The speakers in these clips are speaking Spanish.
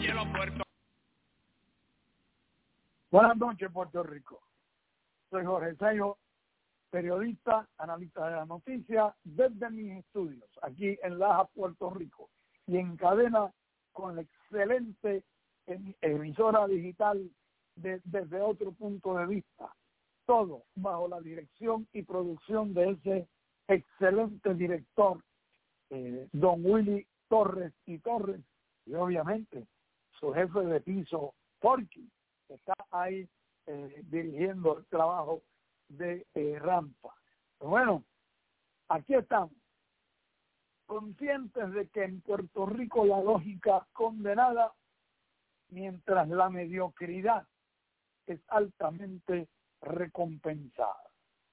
Buenas noches, Puerto Rico. Soy Jorge Sello, periodista, analista de la noticia, desde mis estudios, aquí en Laja, Puerto Rico, y en cadena con la excelente emisora digital desde otro punto de vista. Todo bajo la dirección y producción de ese excelente director, don Willy Torres y Torres, y obviamente su jefe de piso, Porky, que está ahí dirigiendo el trabajo de Rampa. Pero bueno, aquí estamos, conscientes de que en Puerto Rico la lógica condenada, mientras la mediocridad es altamente recompensada.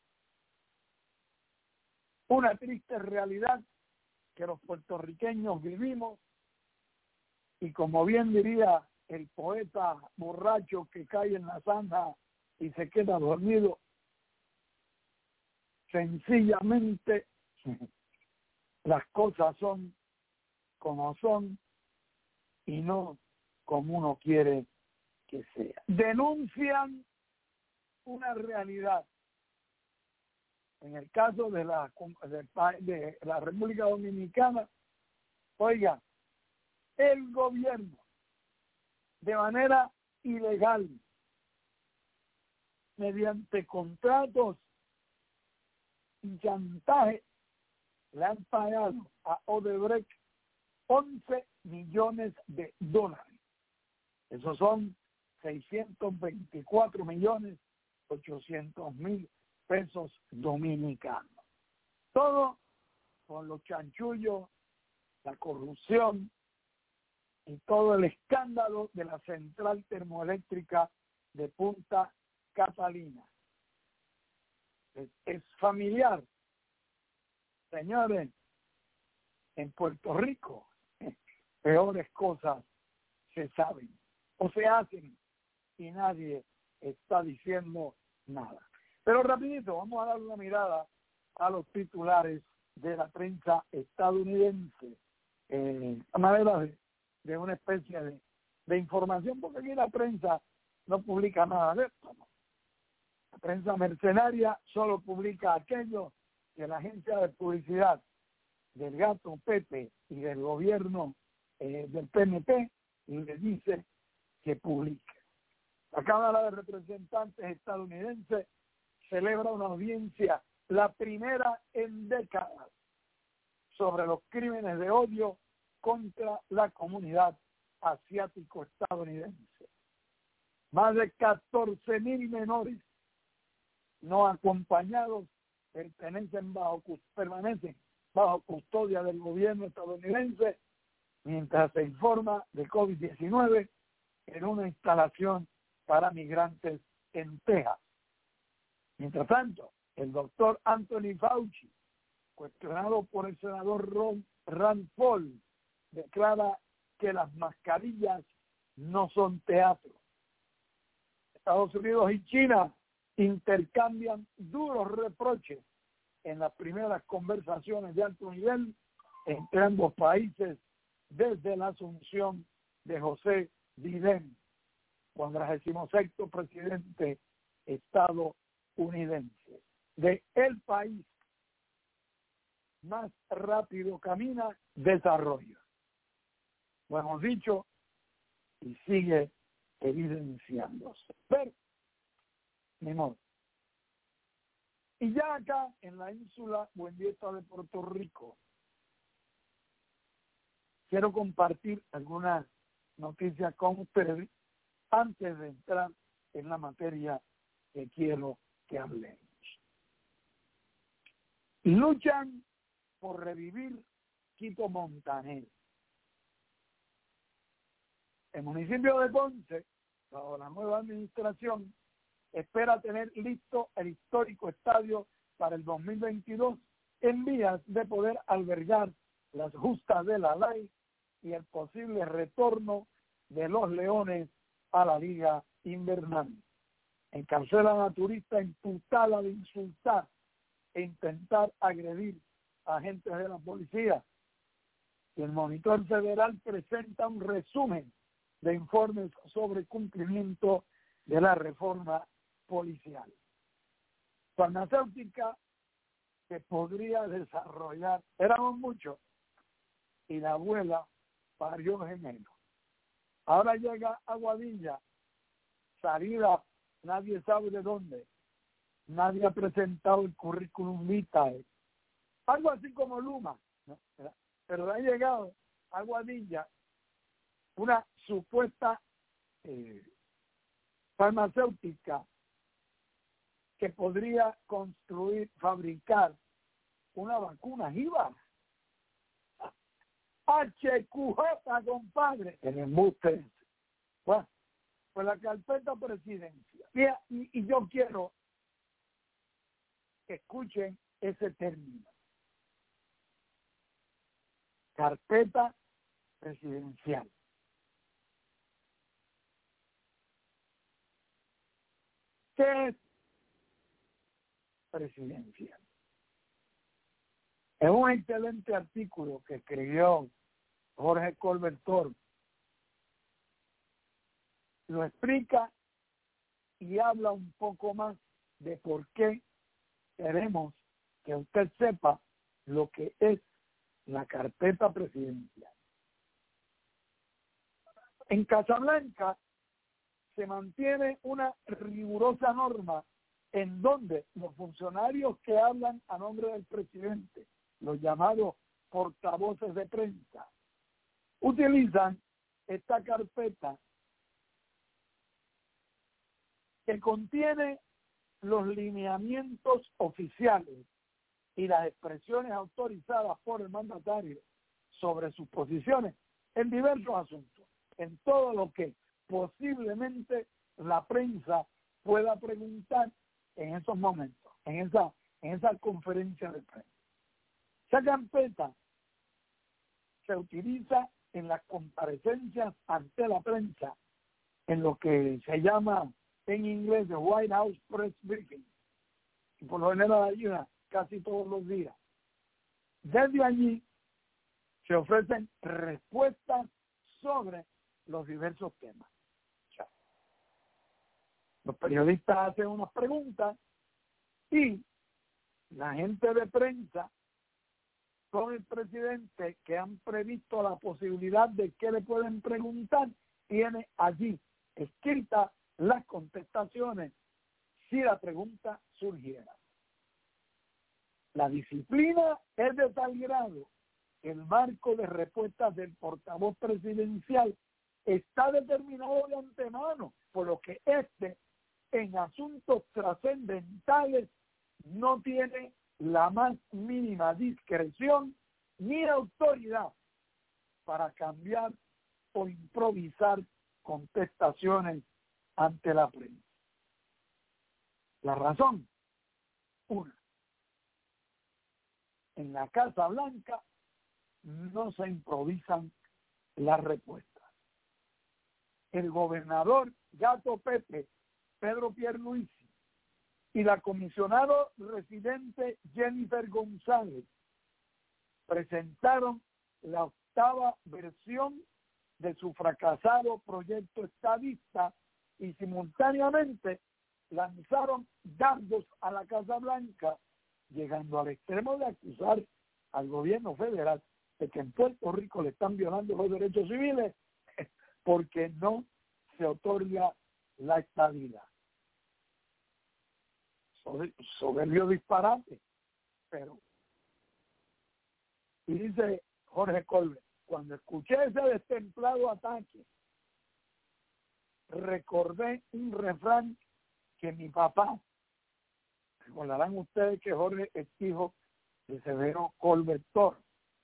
Una triste realidad que los puertorriqueños vivimos, y como bien diría el poeta borracho que cae en la zanja y se queda dormido, sencillamente las cosas son como son y no como uno quiere que sea. Denuncian una realidad. En el caso de la República Dominicana, oiga, el gobierno, de manera ilegal, mediante contratos y chantaje, le han pagado a Odebrecht 11 millones de dólares. Esos son 624.800.000 pesos dominicanos. Todo con los chanchullos, la corrupción y todo el escándalo de la central termoeléctrica de Punta Catalina. Es familiar. Señores, en Puerto Rico peores cosas se saben o se hacen y nadie está diciendo nada. Pero rapidito, vamos a dar una mirada a los titulares de la prensa estadounidense, a manera de una especie de información, porque aquí la prensa no publica nada de esto, ¿no? La prensa mercenaria solo publica aquello que la agencia de publicidad del gato Pepe y del gobierno del PNP le dice que publique. La Cámara de Representantes estadounidense celebra una audiencia, la primera en décadas, sobre los crímenes de odio contra la comunidad asiático-estadounidense. Más de 14.000 menores no acompañados permanecen bajo custodia del gobierno estadounidense mientras se informa de COVID-19 en una instalación para migrantes en Texas. Mientras tanto, el doctor Anthony Fauci, cuestionado por el senador Rand Paul, declara que las mascarillas no son teatro. Estados Unidos y China intercambian duros reproches en las primeras conversaciones de alto nivel entre ambos países desde la asunción de José Biden, 46º presidente estadounidense. De el país más rápido camina, desarrolla. Lo hemos dicho y sigue evidenciándose. Pero, ni modo. Y ya acá en la ínsula Buendieta de Puerto Rico, quiero compartir algunas noticias con ustedes antes de entrar en la materia que quiero que hablemos. Luchan por revivir Quito Montaner. El municipio de Ponce, bajo la nueva administración, espera tener listo el histórico estadio para el 2022 en vías de poder albergar las justas de la ley y el posible retorno de los Leones a la Liga Invernal. Encarcelan a turista imputada de insultar e intentar agredir a agentes de la policía. Y el Monitor Federal presenta un resumen de informes sobre cumplimiento de la reforma policial. Farmacéutica que podría desarrollar, éramos muchos, y la abuela parió gemelos. Ahora llega Aguadilla, salida, nadie sabe de dónde, nadie ha presentado el currículum vitae, algo así como Luma, ¿no? Pero ha llegado Aguadilla, una supuesta farmacéutica que podría fabricar una vacuna jíbara. HQJ, compadre, en el embuste. Bueno, pues la carpeta presidencia. Y yo quiero que escuchen ese término. Carpeta presidencial. ¿Qué es presidencial? Es un excelente artículo que escribió Jorge Colbert Toro. Lo explica y habla un poco más de por qué queremos que usted sepa lo que es la carpeta presidencial. En Casablanca se mantiene una rigurosa norma en donde los funcionarios que hablan a nombre del presidente, los llamados portavoces de prensa, utilizan esta carpeta que contiene los lineamientos oficiales y las expresiones autorizadas por el mandatario sobre sus posiciones en diversos asuntos, en todo lo que posiblemente la prensa pueda preguntar en esos momentos, en esa conferencia de prensa. Esa carpeta se utiliza en las comparecencias ante la prensa, en lo que se llama en inglés the White House Press Briefing, y por lo general ayuda casi todos los días. Desde allí se ofrecen respuestas sobre los diversos temas. O sea, los periodistas hacen unas preguntas y la gente de prensa con el presidente, que han previsto la posibilidad de que le pueden preguntar, tiene allí escritas las contestaciones si la pregunta surgiera. La disciplina es de tal grado que el marco de respuestas del portavoz presidencial está determinado de antemano, por lo que en asuntos trascendentales no tiene la más mínima discreción ni autoridad para cambiar o improvisar contestaciones ante la prensa. La razón, una, en la Casa Blanca no se improvisan las respuestas. El gobernador Gato Pepe, Pedro Pierluisi, y la comisionada residente Jennifer González presentaron la octava versión de su fracasado proyecto estadista y simultáneamente lanzaron dardos a la Casa Blanca, llegando al extremo de acusar al gobierno federal de que en Puerto Rico le están violando los derechos civiles porque no se otorga la estadidad. Soberbio disparate, pero y dice Jorge Colbert, cuando escuché ese destemplado ataque, recordé un refrán que mi papá, recordarán ustedes que Jorge es hijo de Severo Colbert Toro,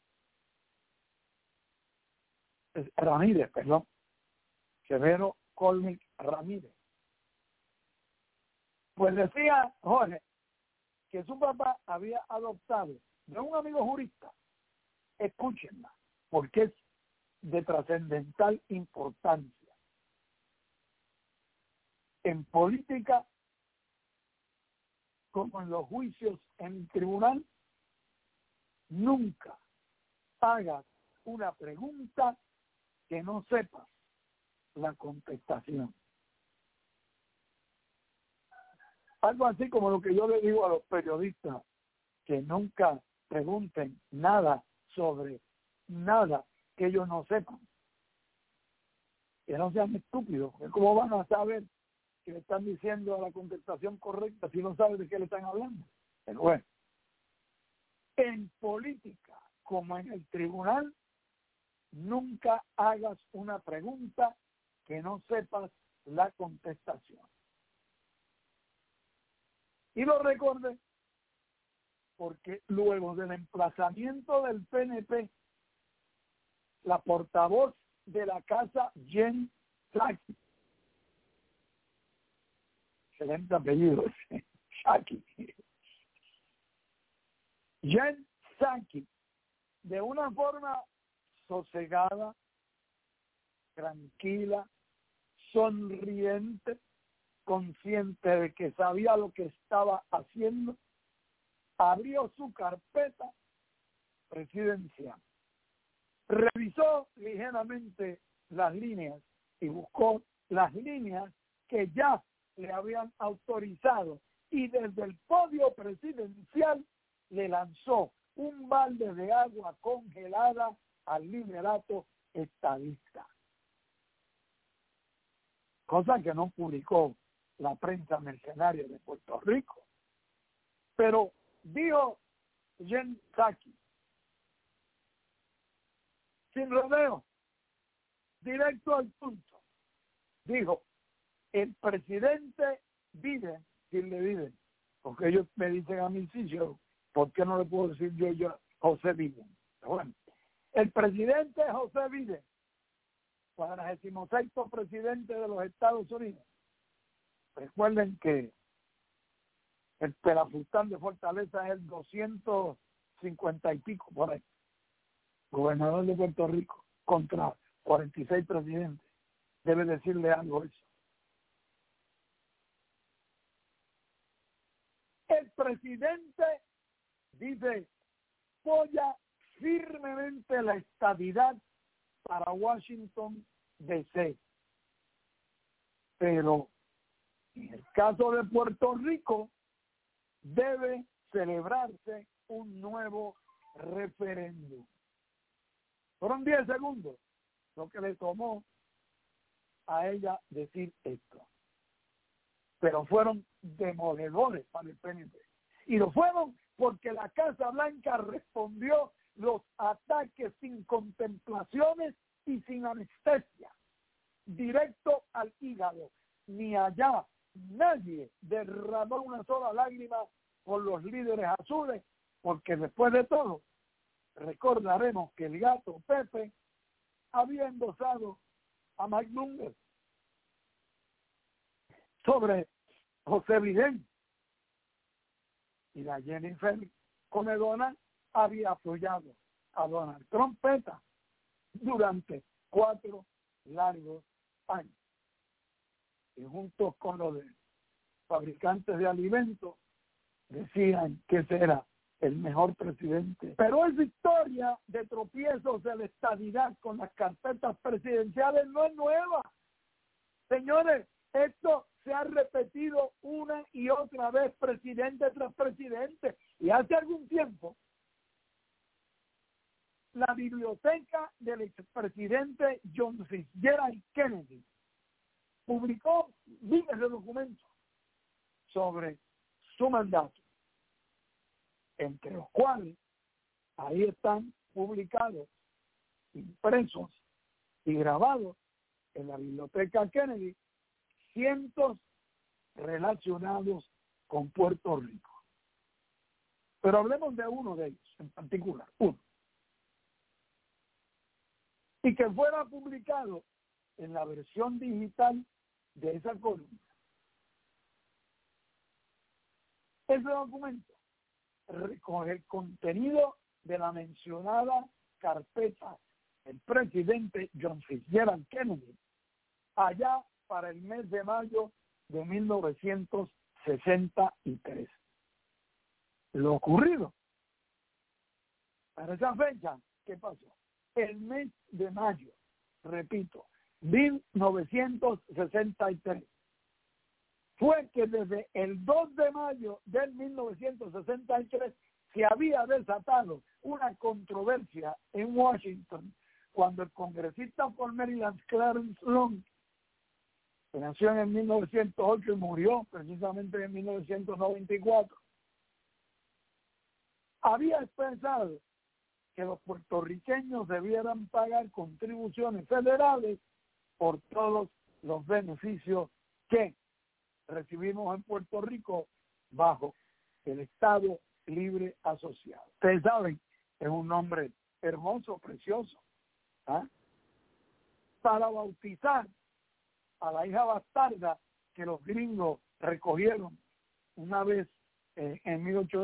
Ramírez, perdón, Severo Colbert Ramírez. Pues decía Jorge que su papá había adoptado de un amigo jurista, escúchenla, porque es de trascendental importancia. En política, como en los juicios en tribunal, nunca hagas una pregunta que no sepas la contestación. Algo así como lo que yo le digo a los periodistas, que nunca pregunten nada sobre nada que ellos no sepan. Que no sean estúpidos, porque ¿cómo van a saber que le están diciendo la contestación correcta si no saben de qué le están hablando? Pero bueno, en política como en el tribunal, nunca hagas una pregunta que no sepas la contestación. Y lo recordé porque luego del emplazamiento del PNP, la portavoz de la casa, Jen Psaki, excelente apellido, Psaki, Jen Psaki, de una forma sosegada, tranquila, sonriente, consciente de que sabía lo que estaba haciendo, abrió su carpeta presidencial, revisó ligeramente las líneas y buscó las líneas que ya le habían autorizado, y desde el podio presidencial le lanzó un balde de agua congelada al liderato estadista, cosa que no publicó la prensa mercenaria de Puerto Rico. Pero dijo Jen Psaki, sin rodeo, directo al punto, dijo: el presidente Biden, ¿quién le Biden? Porque ellos me dicen a mí, sí, yo, ¿por qué no le puedo decir yo José Biden? Bueno, el presidente José Biden, 46º presidente de los Estados Unidos. Recuerden que el pelafustán de Fortaleza es el 250 y pico, por ahí. Gobernador de Puerto Rico, contra 46 presidentes. Debe decirle algo eso. El presidente dice: apoya firmemente la estadidad para Washington D.C. Pero en el caso de Puerto Rico debe celebrarse un nuevo referéndum. Fueron 10 segundos lo que le tomó a ella decir esto. Pero fueron demoledores para el PNP. Y lo fueron porque la Casa Blanca respondió los ataques sin contemplaciones y sin anestesia, directo al hígado. Ni allá nadie derramó una sola lágrima por los líderes azules, porque después de todo, recordaremos que el gato Pepe había endosado a Mike Bloomberg sobre José Biden, y la Jennifer Comedona había apoyado a Donald Trump durante 4 largos años. Y juntos con los de fabricantes de alimentos decían que ese era el mejor presidente. Pero esa historia de tropiezos de la estadidad con las carpetas presidenciales no es nueva. Señores, esto se ha repetido una y otra vez, presidente tras presidente. Y hace algún tiempo, la biblioteca del expresidente John Fitzgerald Kennedy publicó miles de documentos sobre su mandato, entre los cuales ahí están publicados, impresos y grabados en la biblioteca Kennedy, cientos relacionados con Puerto Rico. Pero hablemos de uno de ellos en particular, uno. Y que fuera publicado en la versión digital de esa columna. Ese documento recoge el contenido de la mencionada carpeta del presidente John Fitzgerald Kennedy allá para el mes de mayo de 1963. Lo ocurrido para esa fecha, ¿qué pasó? El mes de mayo, repito, 1963 fue que desde el 2 de mayo del 1963 se había desatado una controversia en Washington cuando el congresista por Maryland Clarence Long, que nació en el 1908 y murió precisamente en 1994, había expresado que los puertorriqueños debieran pagar contribuciones federales por todos los beneficios que recibimos en Puerto Rico bajo el Estado Libre Asociado. Ustedes saben, es un nombre hermoso, precioso, ¿ah? Para bautizar a la hija bastarda que los gringos recogieron una vez en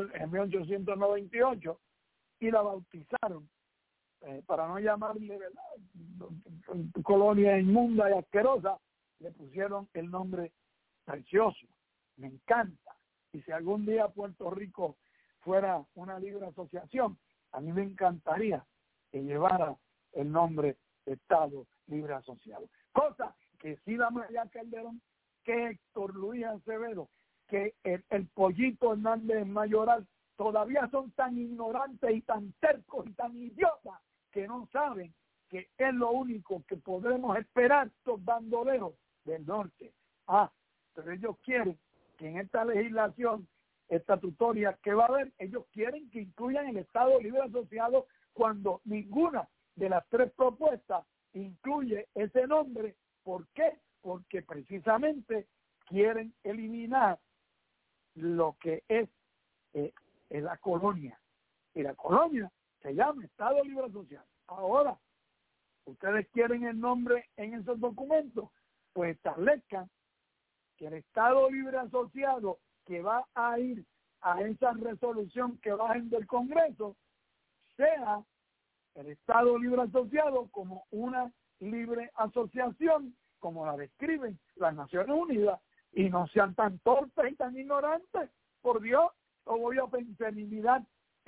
1898 y la bautizaron para no llamarle, ¿verdad?, colonia inmunda y asquerosa, le pusieron el nombre precioso. Me encanta. Y si algún día Puerto Rico fuera una libre asociación, a mí me encantaría que llevara el nombre de Estado Libre Asociado. Cosa que sí la María Calderón, que Héctor Luis Acevedo, que el Pollito Hernández Mayoral, todavía son tan ignorantes y tan tercos y tan idiotas que no saben que es lo único que podremos esperar estos bandoleros del norte. Pero ellos quieren que en esta legislación estatutaria que va a haber, ellos quieren que incluyan el Estado Libre Asociado cuando ninguna de las tres propuestas incluye ese nombre. ¿Por qué? Porque precisamente quieren eliminar lo que es la colonia. Y la colonia se llama Estado Libre Asociado. Ahora, ustedes quieren el nombre en esos documentos, pues establezcan que el Estado Libre Asociado que va a ir a esa resolución que bajen del Congreso sea el Estado Libre Asociado como una libre asociación, como la describen las Naciones Unidas, y no sean tan torpes y tan ignorantes. Por Dios, obviabilidad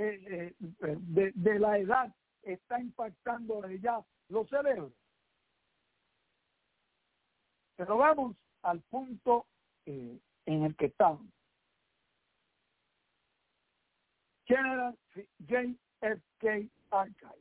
de la edad está impactando ya los cerebros. Pero vamos al punto en el que estamos. General JFK Archive.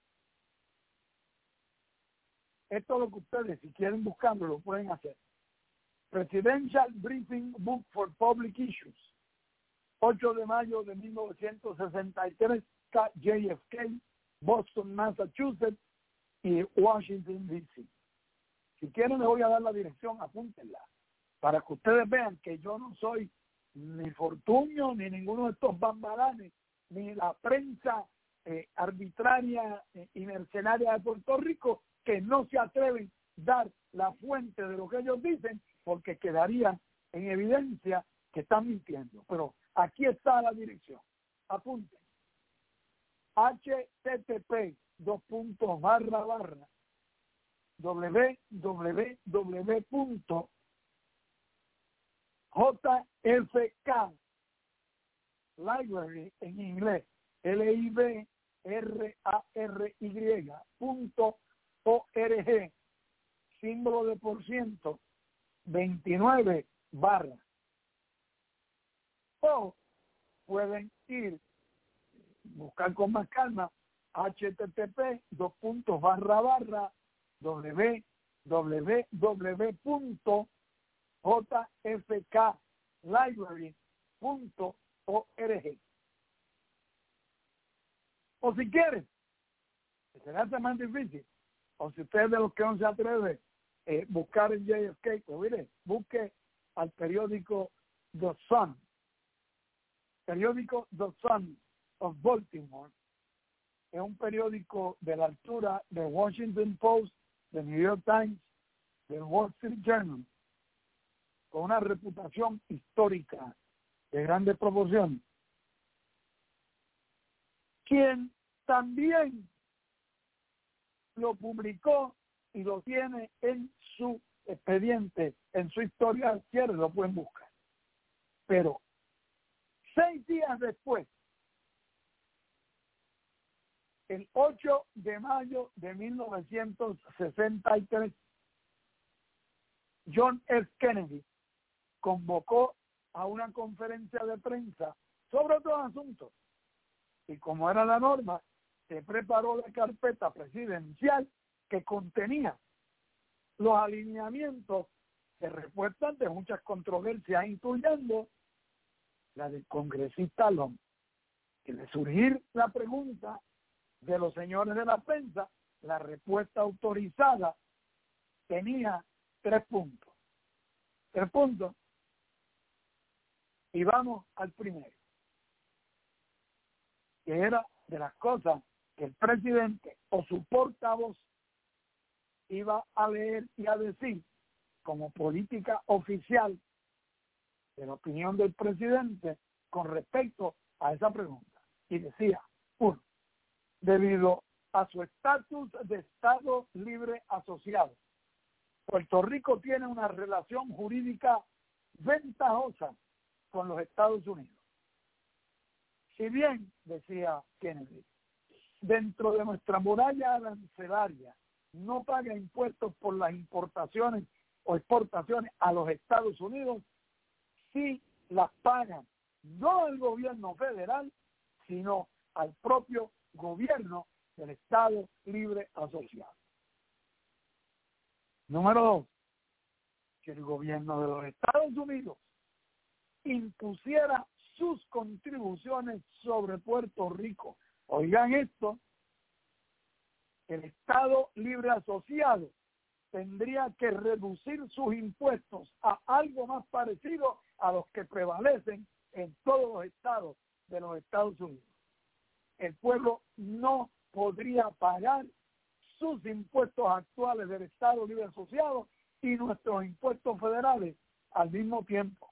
Esto es lo que ustedes, si quieren buscarlo, lo pueden hacer. Presidential Briefing Book for Public Issues. 8 de mayo de 1963, JFK, Boston, Massachusetts y Washington, D.C. Si quieren, les voy a dar la dirección, apúntenla, para que ustedes vean que yo no soy ni Fortunio, ni ninguno de estos bambalanes, ni la prensa arbitraria y mercenaria de Puerto Rico, que no se atreven a dar la fuente de lo que ellos dicen, porque quedaría en evidencia que están mintiendo. Pero aquí está la dirección. Apunten. http://www.jfk library en inglés library.org símbolo de % 29 barra. O pueden ir, buscar con más calma, www.jfklibrary.org. O si quieren, que se le hace más difícil, o si usted es de los que no se atreve buscar en JFK, pues mire, busque al periódico The Sun, periódico The Sun of Baltimore. Es un periódico de la altura de Washington Post, de New York Times, del Wall Street Journal, con una reputación histórica de grandes proporciones, quien también lo publicó y lo tiene en su expediente, en su historia, quieren, lo pueden buscar. Pero 6 días después, el 8 de mayo de 1963, John F. Kennedy convocó a una conferencia de prensa sobre otros asuntos. Y como era la norma, se preparó la carpeta presidencial que contenía los alineamientos de respuesta ante muchas controversias, incluyendo la del congresista Long. Y de surgir la pregunta de los señores de la prensa, la respuesta autorizada tenía 3 puntos. 3 puntos. Y vamos al primero, que era de las cosas que el presidente o su portavoz iba a leer y a decir como política oficial de la opinión del presidente con respecto a esa pregunta. Y decía, 1, debido a su estatus de Estado libre asociado, Puerto Rico tiene una relación jurídica ventajosa con los Estados Unidos. Si bien, decía Kennedy, dentro de nuestra muralla arancelaria no paga impuestos por las importaciones o exportaciones a los Estados Unidos, sí las pagan no al gobierno federal, sino al propio gobierno del Estado libre asociado. Número 2, que el gobierno de los Estados Unidos impusiera sus contribuciones sobre Puerto Rico. Oigan esto, el Estado libre asociado tendría que reducir sus impuestos a algo más parecido a los que prevalecen en todos los estados de los Estados Unidos. El pueblo no podría pagar sus impuestos actuales del Estado libre asociado y nuestros impuestos federales al mismo tiempo.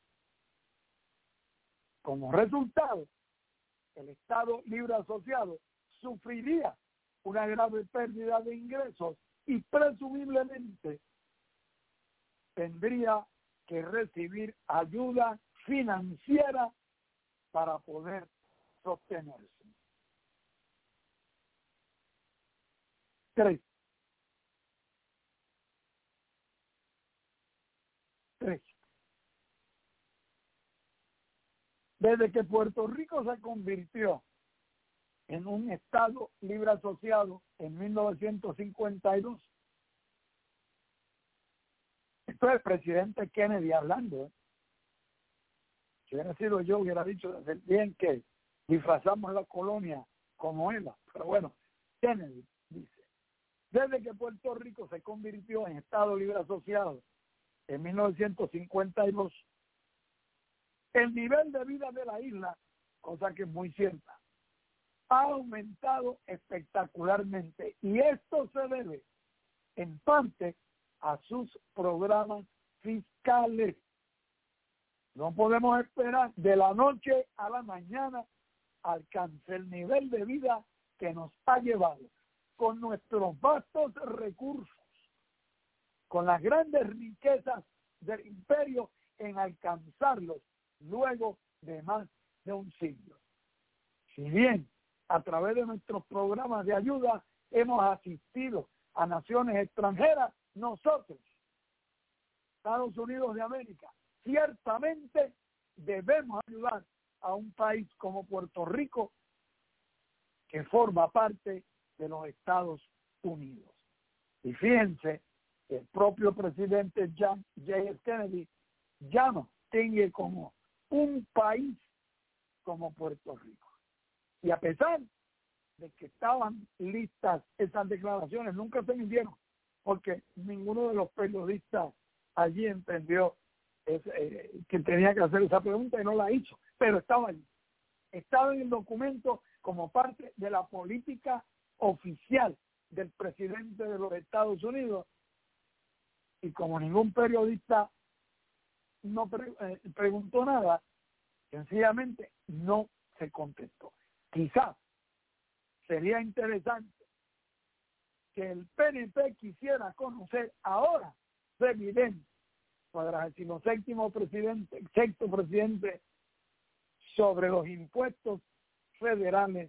Como resultado, el Estado libre asociado sufriría una grave pérdida de ingresos y presumiblemente tendría que recibir ayuda financiera para poder sostenerse. 3. Desde que Puerto Rico se convirtió en un Estado libre asociado en 1952, esto es el presidente Kennedy hablando, Si hubiera sido yo, hubiera dicho desde bien que disfrazamos la colonia como era. Pero bueno, Kennedy dice, desde que Puerto Rico se convirtió en Estado libre asociado en 1952, el nivel de vida de la isla, cosa que es muy cierta, ha aumentado espectacularmente, y esto se debe en parte a sus programas fiscales. No podemos esperar de la noche a la mañana alcanzar el nivel de vida que nos ha llevado con nuestros vastos recursos, con las grandes riquezas del imperio, en alcanzarlos luego de más de un siglo. Si bien a través de nuestros programas de ayuda hemos asistido a naciones extranjeras, nosotros, Estados Unidos de América, ciertamente debemos ayudar a un país como Puerto Rico, que forma parte de los Estados Unidos. Y fíjense, el propio presidente John F. Kennedy llama como un país como Puerto Rico. Y a pesar de que estaban listas esas declaraciones, nunca se midieron, porque ninguno de los periodistas allí entendió que tenía que hacer esa pregunta y no la hizo, pero estaba allí. Estaba en el documento como parte de la política oficial del presidente de los Estados Unidos, y como ningún periodista no preguntó nada, sencillamente no se contestó. Quizás sería interesante que el PNP quisiera conocer ahora, evidente, 47º presidente, sexto presidente, sobre los impuestos federales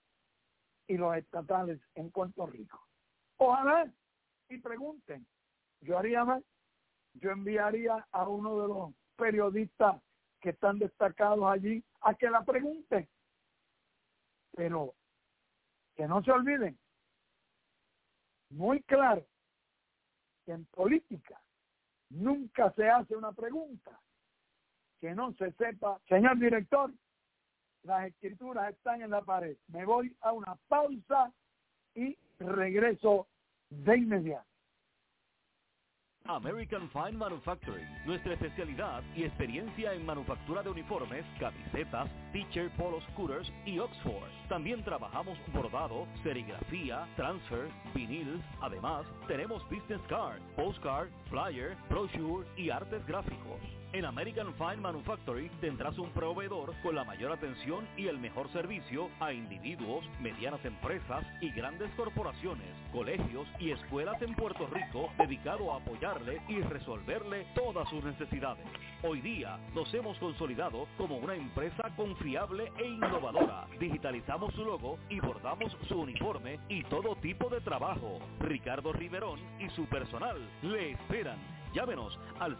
y los estatales en Puerto Rico. Ojalá y pregunten, yo haría más, yo enviaría a uno de los periodistas que están destacados allí a que la pregunte. Pero que no se olviden, muy claro, que en política nunca se hace una pregunta que no se sepa. Señor director, las escrituras están en la pared. Me voy a una pausa y regreso de inmediato. American Fine Manufacturing, nuestra especialidad y experiencia en manufactura de uniformes, camisetas, t-shirt, polos, scooters y Oxford. También trabajamos bordado, serigrafía, transfer, vinil. Además, tenemos business card, postcard, flyer, brochure y artes gráficos. En American Fine Manufacturing tendrás un proveedor con la mayor atención y el mejor servicio a individuos, medianas empresas y grandes corporaciones, colegios y escuelas en Puerto Rico, dedicado a apoyarle y resolverle todas sus necesidades. Hoy día nos hemos consolidado como una empresa confiable e innovadora. Digitalizamos su logo y bordamos su uniforme y todo tipo de trabajo. Ricardo Riverón y su personal le esperan. Llámenos al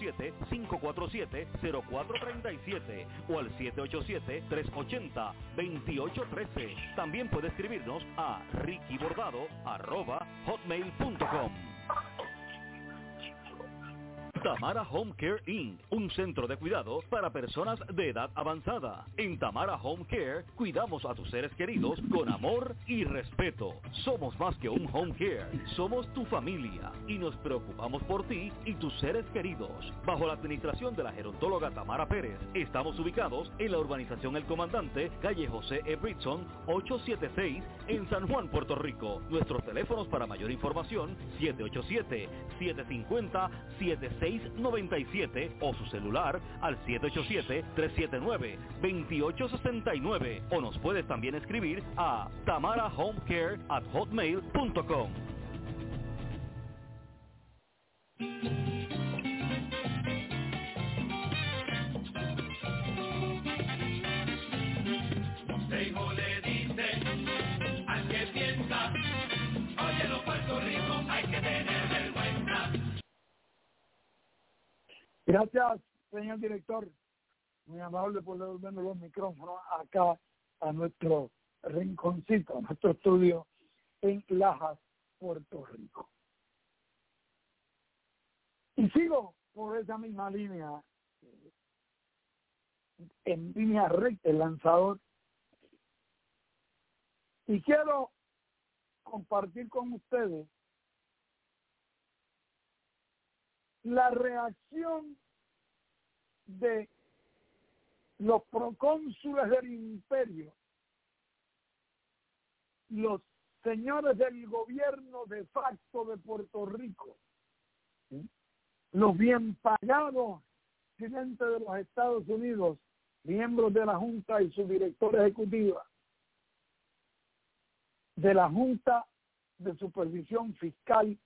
787-547-0437 o al 787-380-2813. También puede escribirnos a rickybordado@hotmail.com. Tamara Home Care Inc., un centro de cuidado para personas de edad avanzada. En Tamara Home Care cuidamos a tus seres queridos con amor y respeto. Somos más que un home care, somos tu familia y nos preocupamos por ti y tus seres queridos. Bajo la administración de la gerontóloga Tamara Pérez, estamos ubicados en la urbanización El Comandante, calle José E. Britson, 876, en San Juan, Puerto Rico. Nuestros teléfonos para mayor información, 787-750-7697 o su celular al 787-379-2869 o nos puedes también escribir a tamarahomecare@hotmail.com. Consejo le dice al que piensa, oye, los Puerto Rico hay que tener vergüenza. Gracias, señor director. Muy amable por devolvernos los micrófonos acá a nuestro rinconcito, a nuestro estudio en Lajas, Puerto Rico. Y sigo por esa misma línea, en línea recta, el lanzador. Y quiero compartir con ustedes la reacción de los procónsules del imperio, los señores del gobierno de facto de Puerto Rico, ¿sí?, los bien pagados presidentes de los Estados Unidos, miembros de la Junta y su directora ejecutiva, de la Junta de Supervisión Fiscal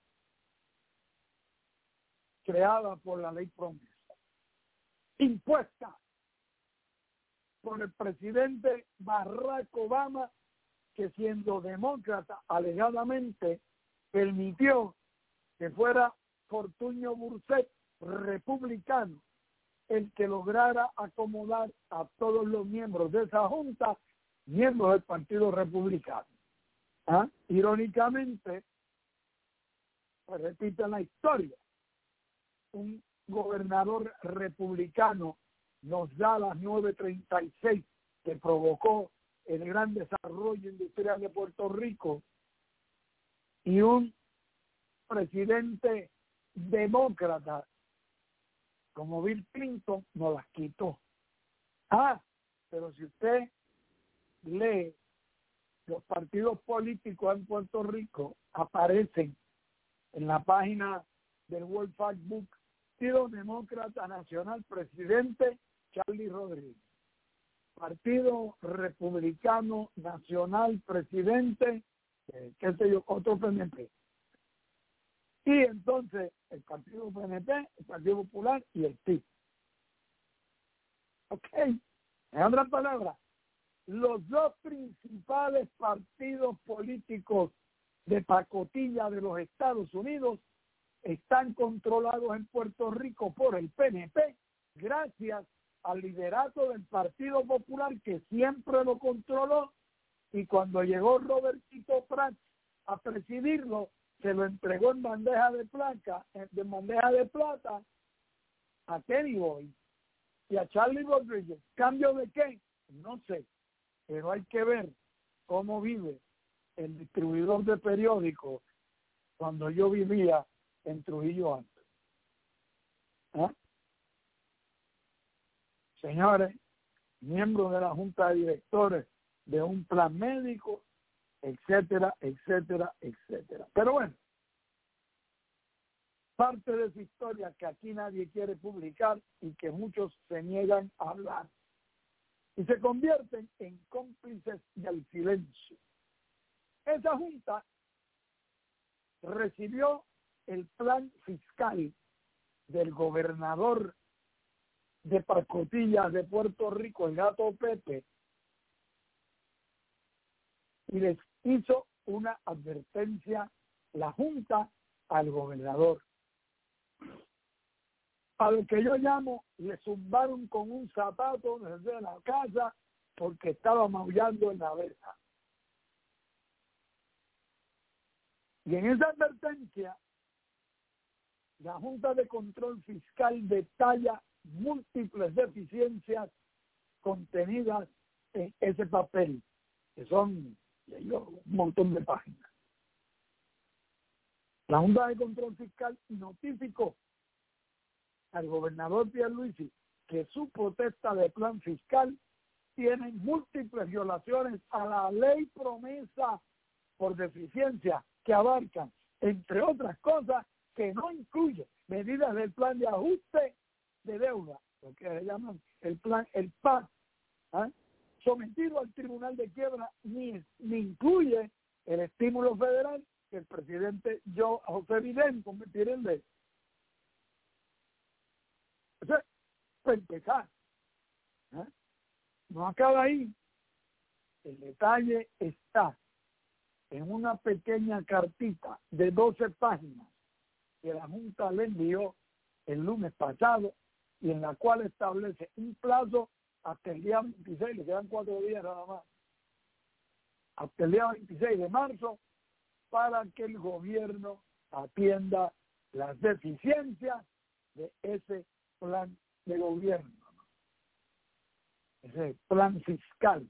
creada por la ley promesa, impuesta por el presidente Barack Obama, que siendo demócrata alegadamente permitió que fuera Fortunio Burset, republicano, el que lograra acomodar a todos los miembros de esa junta, miembros del Partido Republicano. Irónicamente, pues repite la historia, un gobernador republicano nos da las 936 que provocó el gran desarrollo industrial de Puerto Rico, y un presidente demócrata como Bill Clinton nos las quitó. Pero si usted lee los partidos políticos en Puerto Rico, aparecen en la página del World Factbook: Partido Demócrata Nacional, presidente Charlie Rodríguez; Partido Republicano Nacional, presidente, otro PNP. Y entonces el Partido PNP, el Partido Popular y el PIB. ¿Ok? En otras palabras, los dos principales partidos políticos de pacotilla de los Estados Unidos están controlados en Puerto Rico por el PNP, gracias al liderato del Partido Popular, que siempre lo controló, y cuando llegó Robertito Prats a presidirlo, se lo entregó en bandeja de plata a Kenny Boyd y a Charlie Rodríguez. ¿Cambio de qué? No sé, pero hay que ver cómo vive el distribuidor de periódicos cuando yo vivía en Trujillo Alto. Señores, miembros de la Junta de Directores de un plan médico, etcétera, etcétera, etcétera. Pero bueno, parte de esa historia que aquí nadie quiere publicar y que muchos se niegan a hablar y se convierten en cómplices del silencio. Esa junta recibió el plan fiscal del gobernador de Pacotillas de Puerto Rico, el Gato Pepe, y les hizo una advertencia la Junta al gobernador. A lo que yo llamo, le zumbaron con un zapato desde la casa porque estaba maullando en la verja. Y en esa advertencia, la Junta de Control Fiscal detalla múltiples deficiencias contenidas en ese papel, que son un montón de páginas. La Junta de Control Fiscal notificó al gobernador Pierluisi que su protesta de plan fiscal tiene múltiples violaciones a la ley promesa por deficiencia que abarcan, entre otras cosas, que no incluye medidas del plan de ajuste de deuda, lo que se llaman el PAC, sometido al Tribunal de Quiebra, ni incluye el estímulo federal que el presidente José Biden convirtió en ley. Entonces, para empezar, no acaba ahí. El detalle está en una pequeña cartita de 12 páginas que la Junta le envió el lunes pasado y en la cual establece un plazo hasta el día 26, le quedan 4 días nada más, hasta el día 26 de marzo, para que el gobierno atienda las deficiencias de ese plan de gobierno, ese plan fiscal.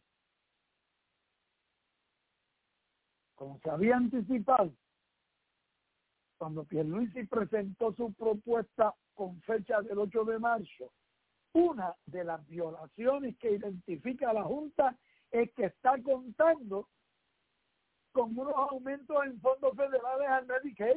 Como se había anticipado, cuando Pierluisi presentó su propuesta con fecha del 8 de marzo, una de las violaciones que identifica la Junta es que está contando con unos aumentos en fondos federales al Medicaid.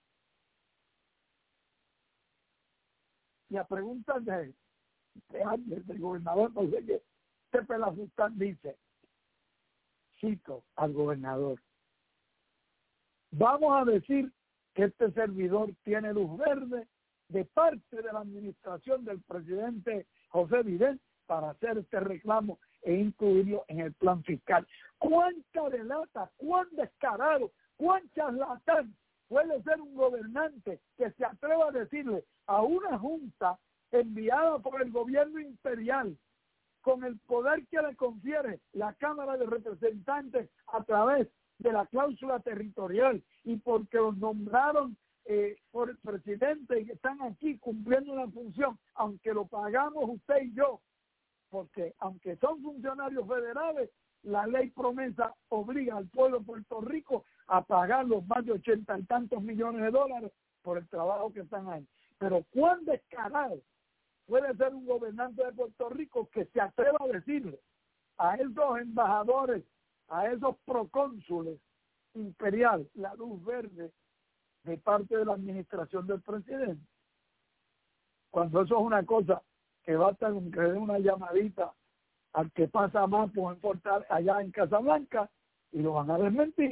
Y a preguntas del gobernador, no sé qué, Pepe Lafustán dice, cito al gobernador: vamos a decir que este servidor tiene luz verde de parte de la administración del presidente José Biden para hacer este reclamo e incluirlo en el plan fiscal. ¿Cuán carelata, cuán descarado, cuán charlatán puede ser un gobernante que se atreva a decirle a una junta enviada por el gobierno imperial, con el poder que le confiere la Cámara de Representantes a través de la cláusula territorial, y porque los nombraron por el presidente y que están aquí cumpliendo una función, aunque lo pagamos usted y yo, porque aunque son funcionarios federales, la ley promesa obliga al pueblo de Puerto Rico a pagar los más de 80 y tantos millones de dólares por el trabajo que están ahí. Pero cuán descarado puede ser un gobernante de Puerto Rico que se atreva a decirle a esos embajadores, a esos procónsules imperial, la luz verde de parte de la administración del presidente, cuando eso es una cosa que basta con que dé una llamadita al que pasa más por importar allá en Casablanca y lo van a desmentir.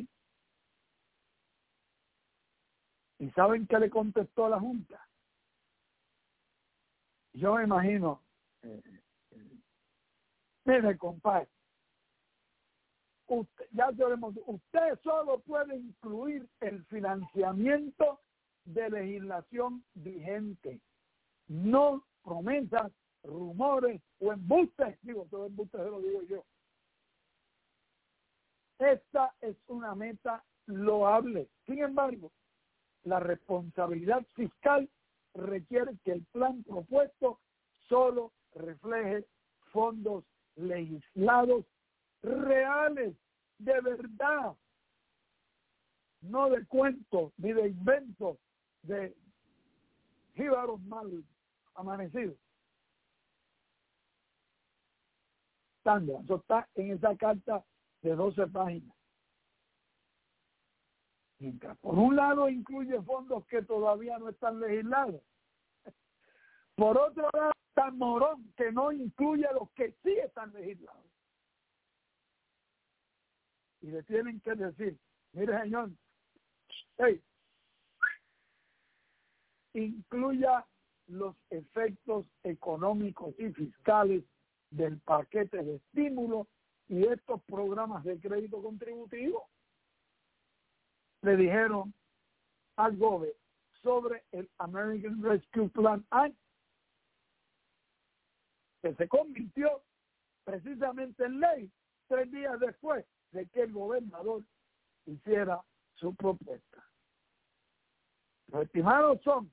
¿Y saben qué le contestó la Junta? Yo me imagino, mire, compadre, usted solo puede incluir el financiamiento de legislación vigente, no promesas, rumores o embustes. Digo, todo embuste se lo digo yo. Esta es una meta loable. Sin embargo, la responsabilidad fiscal requiere que el plan propuesto solo refleje fondos legislados reales, de verdad, no de cuentos ni de inventos de jíbaros mal amanecidos. Sandra, eso está en esa carta de 12 páginas. Mientras por un lado incluye fondos que todavía no están legislados, por otro lado está morón que no incluye los que sí están legislados. Y le tienen que decir, mire señor, hey, incluya los efectos económicos y fiscales del paquete de estímulo y estos programas de crédito contributivo. Le dijeron al GOBE sobre el American Rescue Plan Act, que se convirtió precisamente en ley 3 días después de que el gobernador hiciera su propuesta. Los estimados son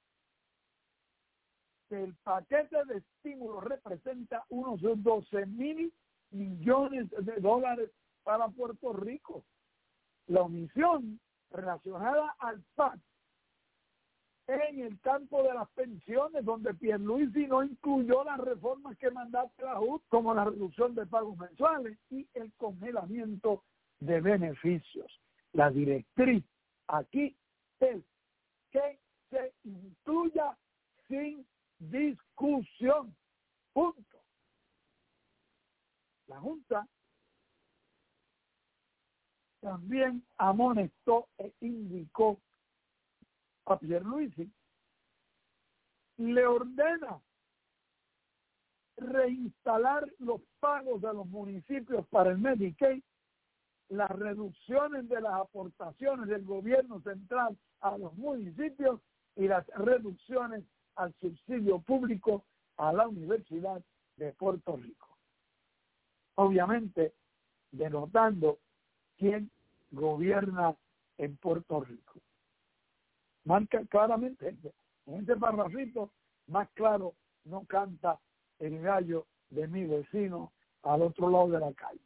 que el paquete de estímulo representa unos 12,000 millones de dólares para Puerto Rico. La omisión relacionada al PAC en el campo de las pensiones, donde Pierluisi no incluyó las reformas que mandaste la Junta, como la reducción de pagos mensuales y el congelamiento de beneficios. La directriz aquí es que se incluya sin discusión. Punto. La Junta también amonestó e indicó a Pierluisi, le ordena reinstalar los pagos de los municipios para el Medicaid, las reducciones de las aportaciones del gobierno central a los municipios y las reducciones al subsidio público a la Universidad de Puerto Rico. Obviamente, denotando quién gobierna en Puerto Rico. Marca claramente, en ese parrafito, más claro, no canta el gallo de mi vecino al otro lado de la calle.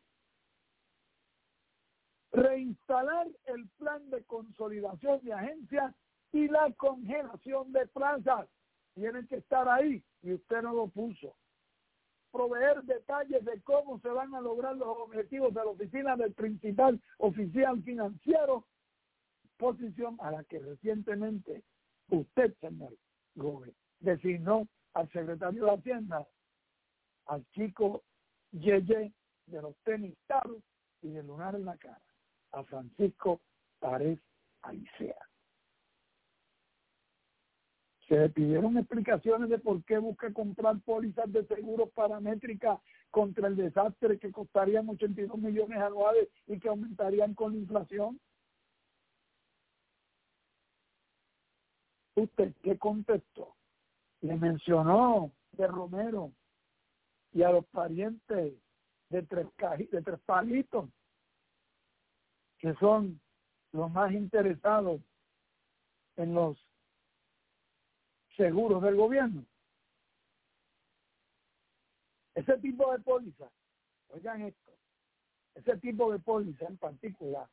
Reinstalar el plan de consolidación de agencias y la congelación de plazas. Tienen que estar ahí y usted no lo puso. Proveer detalles de cómo se van a lograr los objetivos de la oficina del principal oficial financiero, posición a la que recientemente usted, señor Gómez, designó al secretario de Hacienda, al chico Yeye de los tenis caros y de lunar en la cara, a Francisco Párez Alicea. Se le pidieron explicaciones de por qué busca comprar pólizas de seguros paramétricas contra el desastre que costarían 82 millones anuales y que aumentarían con la inflación. ¿Usted qué contestó? Le mencionó de Romero y a los parientes de tres palitos, que son los más interesados en los seguros del gobierno. Ese tipo de póliza, oigan esto, ese tipo de póliza en particular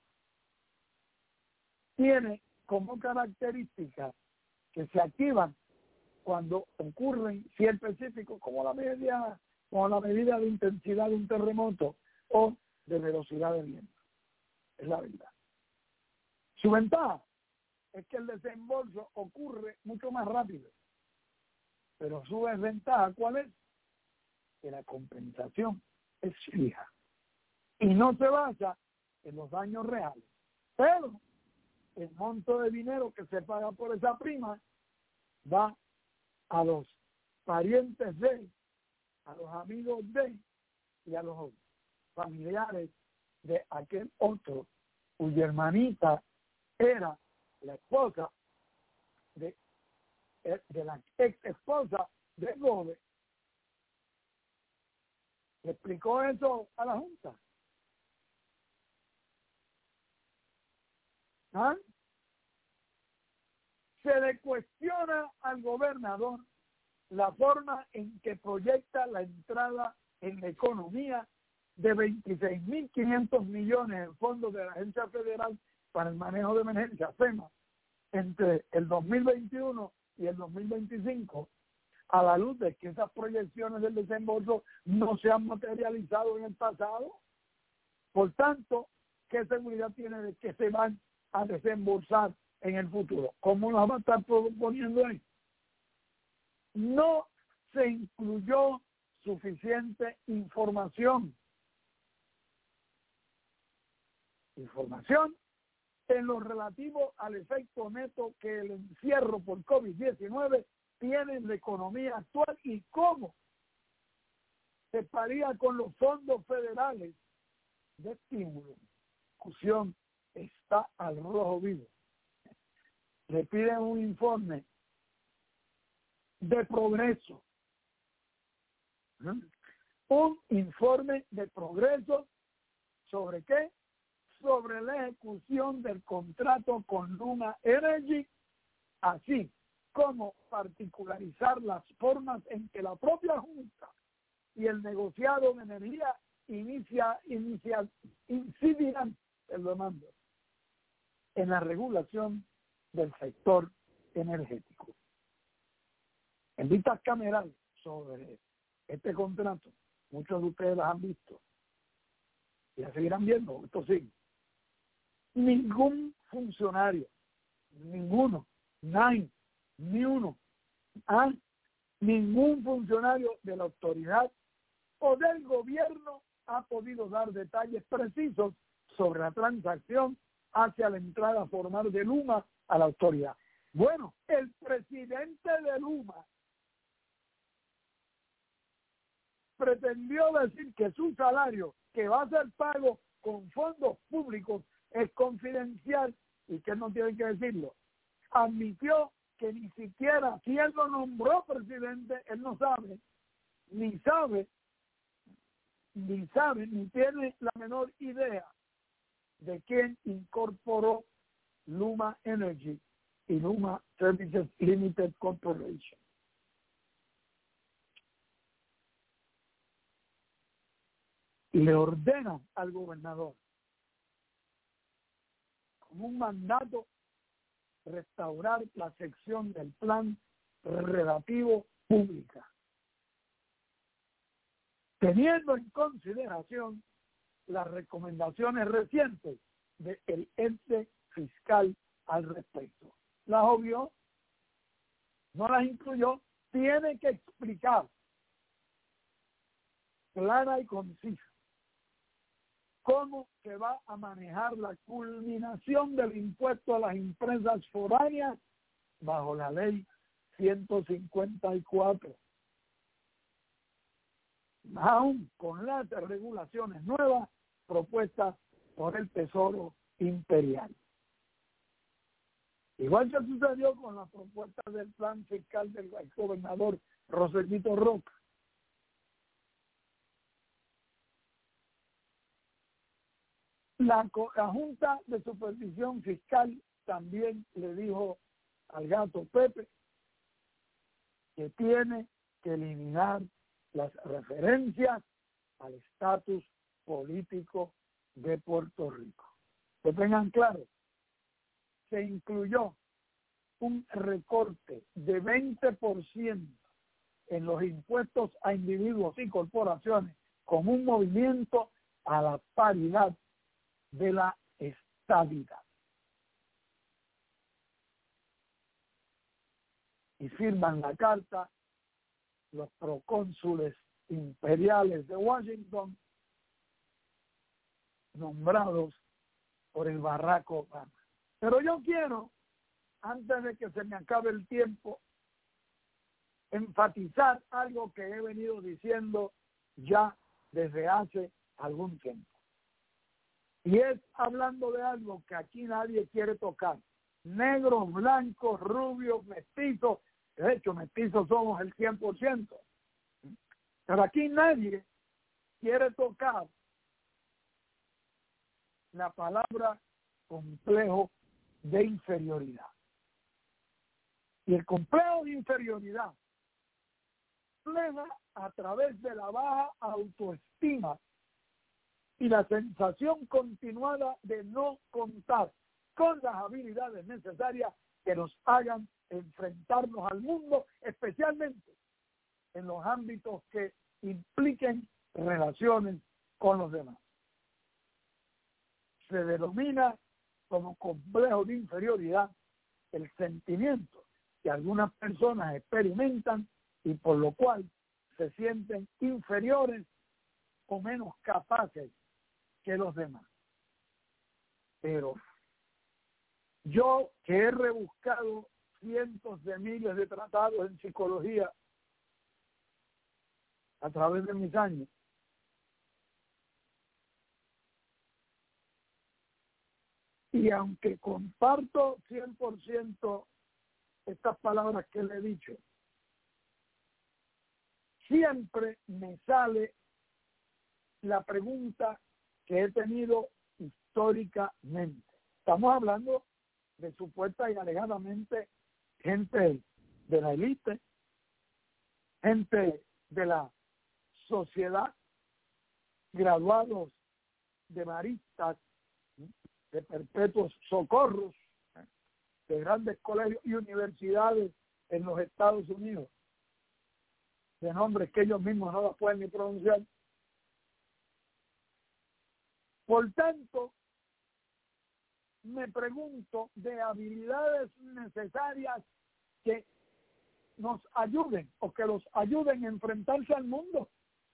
tiene como característica que se activan cuando ocurren, si específicos, como la medida de intensidad de un terremoto o de velocidad de viento. Es la verdad. Su ventaja es que el desembolso ocurre mucho más rápido. Pero su desventaja, ¿cuál es? Que la compensación es fija y no se basa en los daños reales. Pero el monto de dinero que se paga por esa prima va a los parientes de, a los amigos de y a los familiares de aquel otro cuya hermanita era la esposa de la ex esposa de Gómez. ¿Le explicó eso a la Junta? ¿Ah? Se le cuestiona al gobernador la forma en que proyecta la entrada en la economía de 26.500 millones en fondos de la Agencia Federal para el Manejo de Emergencia, FEMA, entre el 2021 y el 2025, a la luz de que esas proyecciones del desembolso no se han materializado en el pasado. Por tanto, ¿qué seguridad tiene de que se van a desembolsar en el futuro? ¿Cómo las va a estar proponiendo ahí? No se incluyó suficiente información en lo relativo al efecto neto que el encierro por COVID-19 tiene en la economía actual y cómo se paría con los fondos federales de estímulo. La discusión está al rojo vivo. Le piden un informe de progreso. Un informe de progreso ¿sobre qué? Sobre la ejecución del contrato con Luma Energy, así como particularizar las formas en que la propia Junta y el negociado de energía incidirán en la regulación del sector energético. En vistas camerales sobre este contrato, muchos de ustedes las han visto y la seguirán viendo, esto sí. Ningún funcionario, ninguno, ni uno, ningún funcionario de la autoridad o del gobierno ha podido dar detalles precisos sobre la transacción hacia la entrada formal de Luma a la autoridad. Bueno, el presidente de Luma pretendió decir que su salario, que va a ser pago con fondos públicos, es confidencial y que no tiene que decirlo. Admitió que ni siquiera si él lo nombró presidente, él no sabe, ni tiene la menor idea de quién incorporó Luma Energy y Luma Services Limited Corporation. Y le ordena al gobernador, como un mandato, restaurar la sección del plan relativo pública, teniendo en consideración las recomendaciones recientes del ente fiscal al respecto. Las obvió, no las incluyó, tiene que explicar clara y concisa cómo se va a manejar la culminación del impuesto a las empresas foráneas bajo la ley 154. Aún con las regulaciones nuevas propuestas por el Tesoro Imperial. Igual que sucedió con la propuesta del plan fiscal del gobernador Roselito Roca. La Junta de Supervisión Fiscal también le dijo al gato Pepe que tiene que eliminar las referencias al estatus político de Puerto Rico. Que tengan claro, se incluyó un recorte de 20% en los impuestos a individuos y corporaciones como un movimiento a la paridad de la estabilidad. Y firman la carta los procónsules imperiales de Washington, nombrados por el Barack Obama. Pero yo quiero, antes de que se me acabe el tiempo, enfatizar algo que he venido diciendo ya desde hace algún tiempo. Y es hablando de algo que aquí nadie quiere tocar, negros, blancos, rubios, mestizos. De hecho, mestizos somos el 100%. Pero aquí nadie quiere tocar la palabra complejo de inferioridad. Y el complejo de inferioridad refleja a través de la baja autoestima y la sensación continuada de no contar con las habilidades necesarias que nos hagan enfrentarnos al mundo, especialmente en los ámbitos que impliquen relaciones con los demás. Se denomina como complejo de inferioridad el sentimiento que algunas personas experimentan y por lo cual se sienten inferiores o menos capaces que los demás. Pero yo, que he rebuscado cientos de miles de tratados en psicología a través de mis años, y aunque comparto 100% estas palabras que le he dicho, siempre me sale la pregunta que he tenido históricamente. Estamos hablando de supuesta y alegadamente gente de la élite, gente de la sociedad, graduados de maristas, de perpetuos socorros, de grandes colegios y universidades en los Estados Unidos, de nombres que ellos mismos no los pueden ni pronunciar. Por tanto, me pregunto de habilidades necesarias que nos ayuden o que los ayuden a enfrentarse al mundo.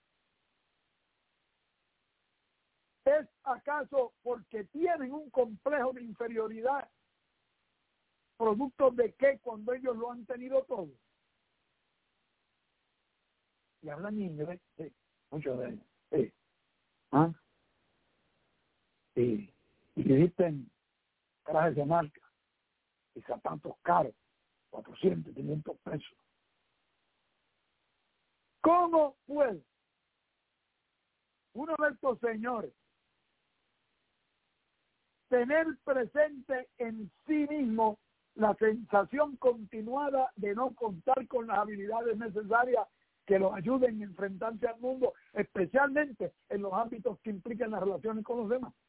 ¿Es acaso porque tienen un complejo de inferioridad, producto de qué cuando ellos lo han tenido todo? Y hablan inglés, sí, muchos de ellos, sí. ¿Ah? Sí. Y visten trajes de marca y zapatos caros, 400, 500 pesos. ¿Cómo puede uno de estos señores tener presente en sí mismo la sensación continuada de no contar con las habilidades necesarias que los ayuden a enfrentarse al mundo, especialmente en los ámbitos que implican las relaciones con los demás?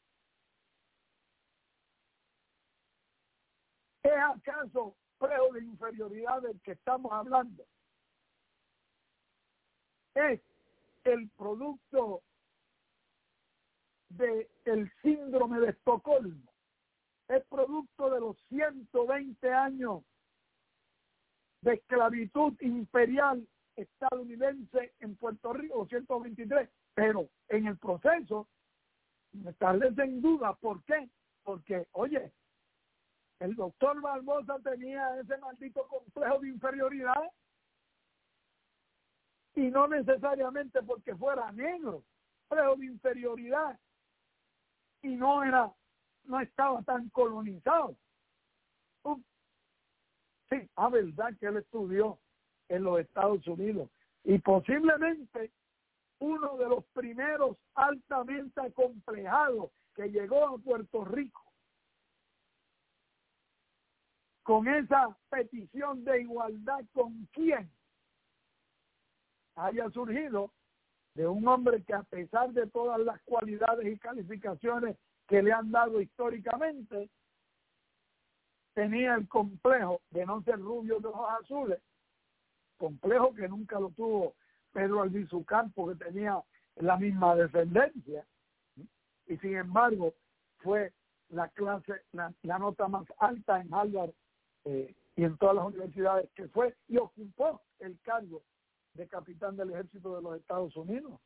¿Es acaso complejo de inferioridad del que estamos hablando? Es el producto del síndrome de Estocolmo. Es producto de los 120 años de esclavitud imperial estadounidense en Puerto Rico, 123, pero en el proceso me establece en duda. ¿Por qué? Porque, oye, el doctor Barbosa tenía ese maldito complejo de inferioridad, y no necesariamente porque fuera negro, complejo de inferioridad, y no estaba tan colonizado. Sí, a verdad que él estudió en los Estados Unidos y posiblemente uno de los primeros altamente acomplejados que llegó a Puerto Rico con esa petición de igualdad con quien haya surgido de un hombre que, a pesar de todas las cualidades y calificaciones que le han dado históricamente, tenía el complejo de no ser rubio de ojos azules, complejo que nunca lo tuvo Pedro Albizu Campos, que tenía la misma descendencia, y sin embargo fue la nota más alta en Harvard y en todas las universidades que fue, y ocupó el cargo de capitán del ejército de los Estados Unidos.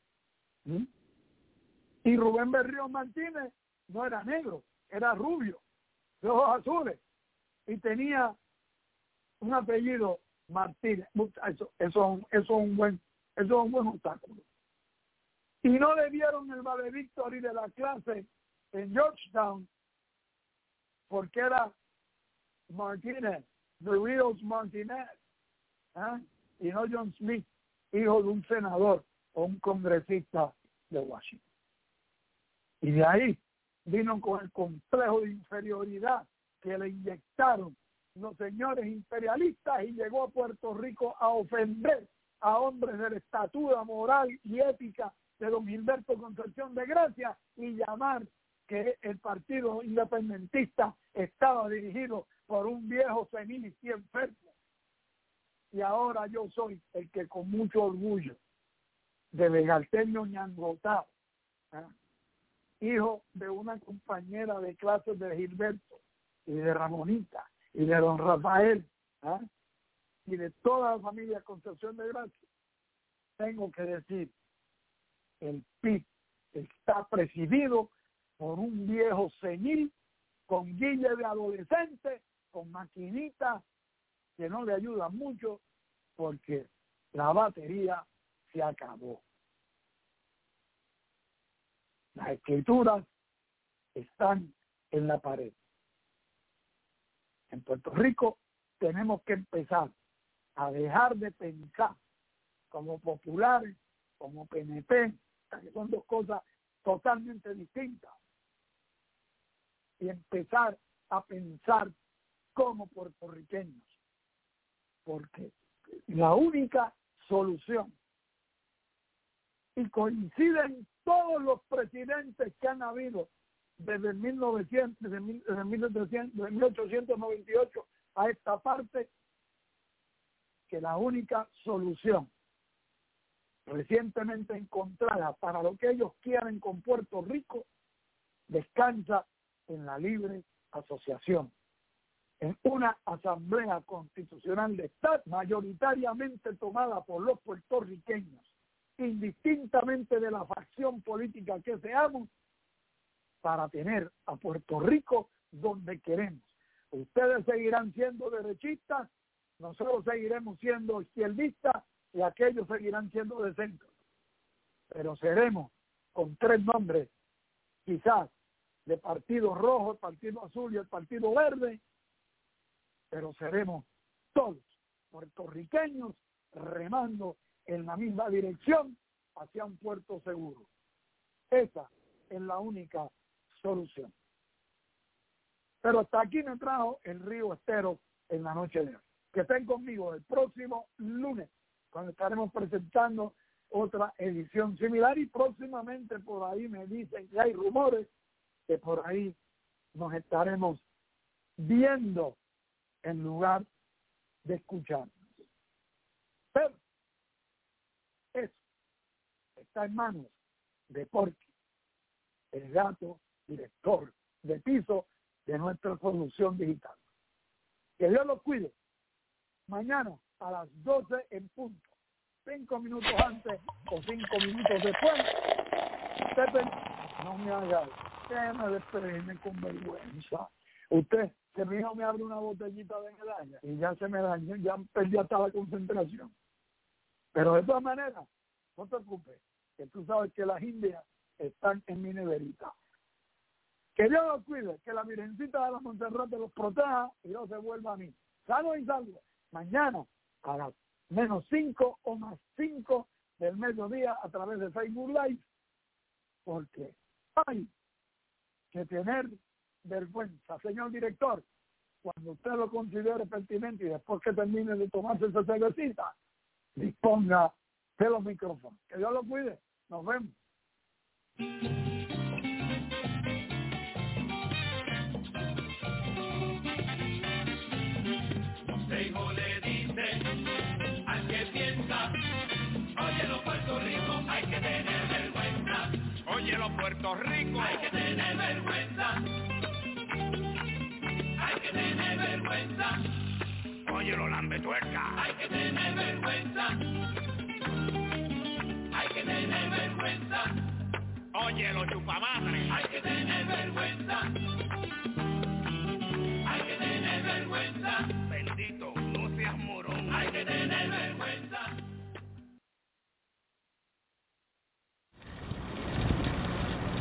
Y Rubén Berrío Martínez no era negro, era rubio, de ojos azules, y tenía un apellido Martínez. Eso es un buen obstáculo. Y no le dieron el valedictory de la clase en Georgetown porque era Martínez, the real Martínez, y no John Smith, hijo de un senador o un congresista de Washington. Y de ahí vino con el complejo de inferioridad que le inyectaron los señores imperialistas y llegó a Puerto Rico a ofender a hombres de la estatura moral y ética de don Gilberto Concepción de Gracia y llamar que el partido independentista estaba dirigido por un viejo senil y enfermo. Y ahora yo soy el que con mucho orgullo de Legalteño Ñangotá, hijo de una compañera de clases de Gilberto y de Ramonita y de don Rafael, y de toda la familia Concepción de Gracia, tengo que decir, el PIB está presidido por un viejo senil con guille de adolescente, con maquinita que no le ayuda mucho porque la batería se acabó. Las escrituras están en la pared. En Puerto Rico tenemos que empezar a dejar de pensar como populares, como PNP, que son dos cosas totalmente distintas, y empezar a pensar como puertorriqueños, porque la única solución, y coinciden todos los presidentes que han habido desde 1898 a esta parte, que la única solución recientemente encontrada para lo que ellos quieren con Puerto Rico descansa en la libre asociación, en una asamblea constitucional de Estado mayoritariamente tomada por los puertorriqueños, indistintamente de la facción política que seamos, para tener a Puerto Rico donde queremos. Ustedes seguirán siendo derechistas, nosotros seguiremos siendo izquierdistas y aquellos seguirán siendo de centro. Pero seremos con tres nombres, quizás de Partido Rojo, el Partido Azul y el Partido Verde, pero seremos todos puertorriqueños remando en la misma dirección hacia un puerto seguro. Esa es la única solución. Pero hasta aquí me trajo el Río Estero en la noche de hoy. Que estén conmigo el próximo lunes, cuando estaremos presentando otra edición similar, y próximamente por ahí me dicen que hay rumores que por ahí nos estaremos viendo en lugar de escucharnos. Pero eso está en manos de Porky, el gato director de piso de nuestra solución digital. Que Dios los cuide. Mañana a las 12 en punto, 5 minutos antes o 5 minutos después. Usted no me haga, déjeme despedirme con vergüenza. Usted, que mi hijo me abre una botellita de medalla y ya se me dañó, ya perdí hasta la concentración. Pero de todas maneras, no te preocupes, que tú sabes que las indias están en mi neverita. Que Dios los cuide, que la Virgencita de la Monserrate los proteja y no se vuelva a mí. Sano y salvo. Mañana a las -5 o +5 del mediodía a través de Facebook Live, porque hay que tener vergüenza, señor director, cuando usted lo considere pertinente y después que termine de tomarse esa cervecita, disponga de los micrófonos. Que Dios lo cuide. Nos vemos. Le dice al que piensa, óyelo Puerto Rico, hay que tener vergüenza. Óyelo Puerto Rico, hay que tener vergüenza. Hay que tener vergüenza. Óyelo lambetuerca, hay que tener vergüenza. Hay que tener vergüenza. Óyelo chupamadre, hay que tener vergüenza. Hay que tener vergüenza. Bendito, no seas morón. Hay que tener vergüenza.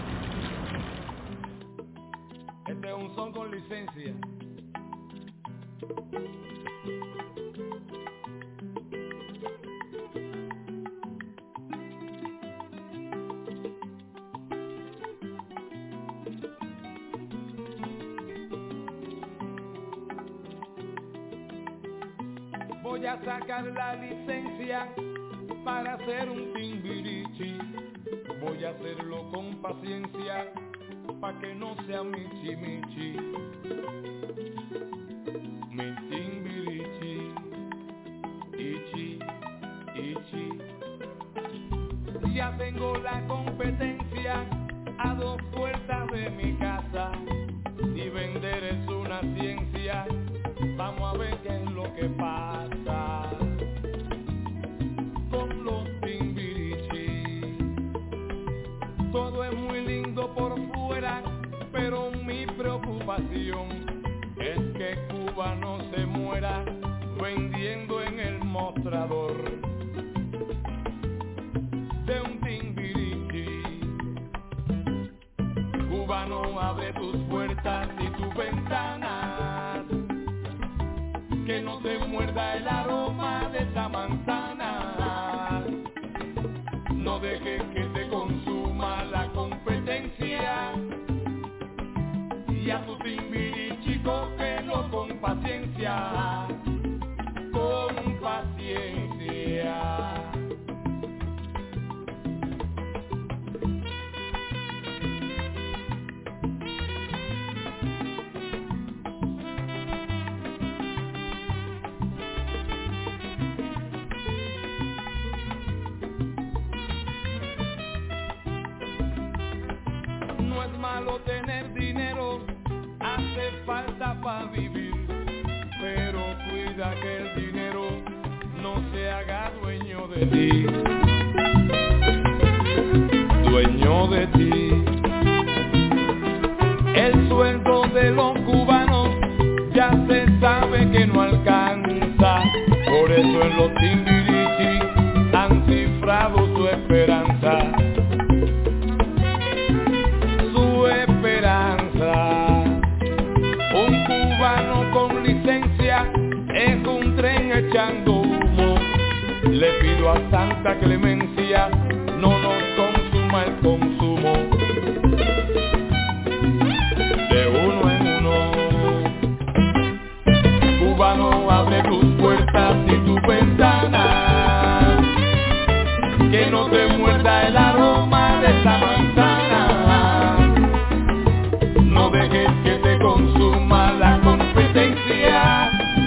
Este es un son con licencia Voy a sacar la licencia para hacer un timbirichi. Voy a hacerlo con paciencia, pa' que no sea michi michi. Mi timbirichi, ichi, ichi. Ya tengo la competencia a 2 puertas de mi casa. Y vender es una ciencia. Vamos a ver qué es lo que pasa con los timbirichi. Todo es muy lindo por fuera, pero mi preocupación es que Cuba no se muera vendiendo en el mostrador de un timbirichi. Cubano, abre tus puertas y tus ventanas, que no te muerda el aroma de esa manzana. No dejes que te consuma la competencia, y a tu timbirichi cógelo con paciencia, con paciencia. No es malo tener dinero, hace falta para vivir, pero cuida que el dinero no se haga dueño de ti. Dueño de ti. El sueldo de los cubanos ya se sabe que no alcanza, por eso en los timbirichi han cifrado su esperanza. Un cubano con licencia es un tren echando humo. Le pido a Santa Clemencia no nos consuma el consumo. De uno en uno. Cubano, abre tus puertas y tus ventanas, que no te muerda el aroma de esa manzana. No dejes que te consuma la competencia,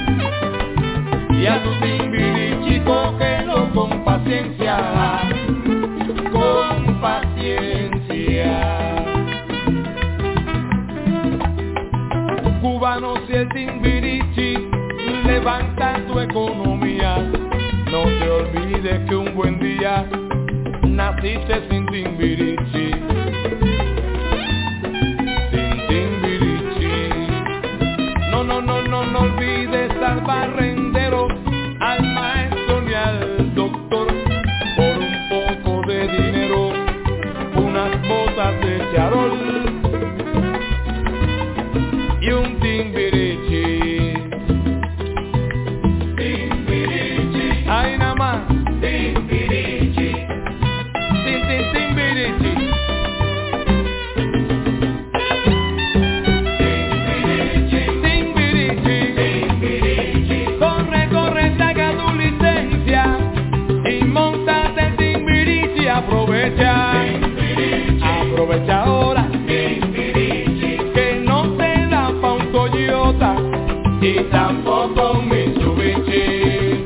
y a tu timbirichi cógelo con paciencia, con paciencia. Cubano, si el timbirichi levanta tu economía, no te olvides que un buen día naciste sin timbirichi. No olvides al barrendero, al maestro ni al doctor, por un poco de dinero, unas botas de charol y un timbirichi. Timbirichi. Ay, nada más. Timbirichi. Timbirichi. Aprovecha ahora, que no te da pa' un Toyota y tampoco un Mitsubishi.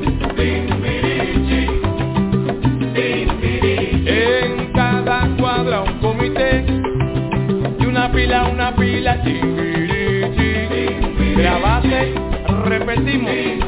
En cada cuadra un comité y una pila timbirichi. Grabate, repetimos.